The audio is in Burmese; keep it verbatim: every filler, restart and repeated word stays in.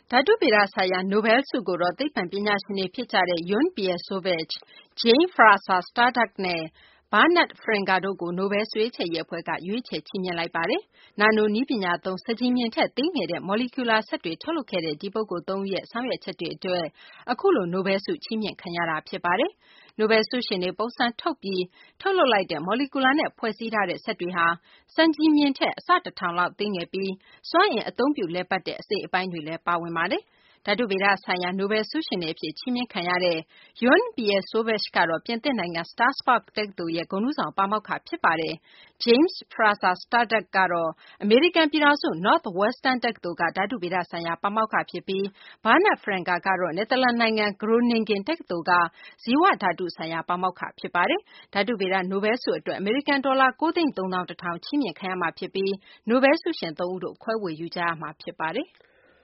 ဓာတုဗေဒဆိုင်ရာနိုဘဲလ်ဆုကိုတော့သိပ္ပံပညာရှင်တွေဖြစ်ကြတဲ့ Young Pierre-Sauvage, Jane Fraser Starduck နဲ့ Bernard Frinker တို့ကို နိုဘဲလ် ဆုရွေးချယ်ရေးအဖွဲ့က ရွေးချယ် ချီးမြှင့်လိုက်ပါတယ်။ နာနိုနည်းပညာသုံး စံချိန်မျှင်ထက်သေးငယ်တဲ့ မော်လီကျူလာစက်တွေ ထုတ်လုပ်ခဲ့တဲ့ ဒီပုဂ္ဂိုလ် သုံးဦးရဲ့ ဆောင်ရွက်ချက်တွေအတွက် အခုလို နိုဘဲလ်ဆု ချီးမြှင့်ခံရတာ ဖြစ်ပါတယ်။ နိုဘဲလ်ဆုရှင်တွေ ပုံစံထုတ်ပြီး ထုတ်လုပ်လိုက်တဲ့ မော်လီကျူလာနဲ့ ဖွဲ့စည်းထားတဲ့ စက်တွေဟာ စံချိန်မျှင်ထက် အဆ တထောင်လောက် သေးငယ်ပြီး စွမ်းအင်အသုံးပြုလည်ပတ်တဲ့ အစိတ်အပိုင်းတွေလည်း ပါဝင်ပါတယ်။ ဓာတုဗေဒဆိုင်ရာ နိုဘဲလ်ဆုရှင်တွေအဖြစ် ချီးမြှင့်ခံရတဲ့ Young Pierre-Sauvage ကတော့ ပြင်သစ်နိုင်ငံ Strasbourg တက္ကသိုလ်ရဲ့ ဂုဏ်ထူးဆောင် ပါမောက္ခ ဖြစ်ပါတယ်။ James Fraser Starduck ကတော့ အမေရိကန်ပြည်ထောင်စု Northwestern တက္ကသိုလ်က ဓာတုဗေဒဆိုင်ရာ ပါမောက္ခဖြစ်ပြီး Bernard Frinker ကတော့ နယ်သာလန်နိုင်ငံ Groningen တက္ကသိုလ်က ဇီဝဓာတုဆိုင်ရာ ပါမောက္ခ ဖြစ်ပါတယ်။ ဓာတုဗေဒ နိုဘဲလ်ဆုအတွက် အမေရိကန်ဒေါ်လာ ၉၃၁,၀၀၀ ချီးမြှင့်ခံရမှာဖြစ်ပြီး နိုဘဲလ်ဆုရှင် သုံးဦးတို့ ခွဲဝေယူကြရမှာ ဖြစ်ပါတယ်။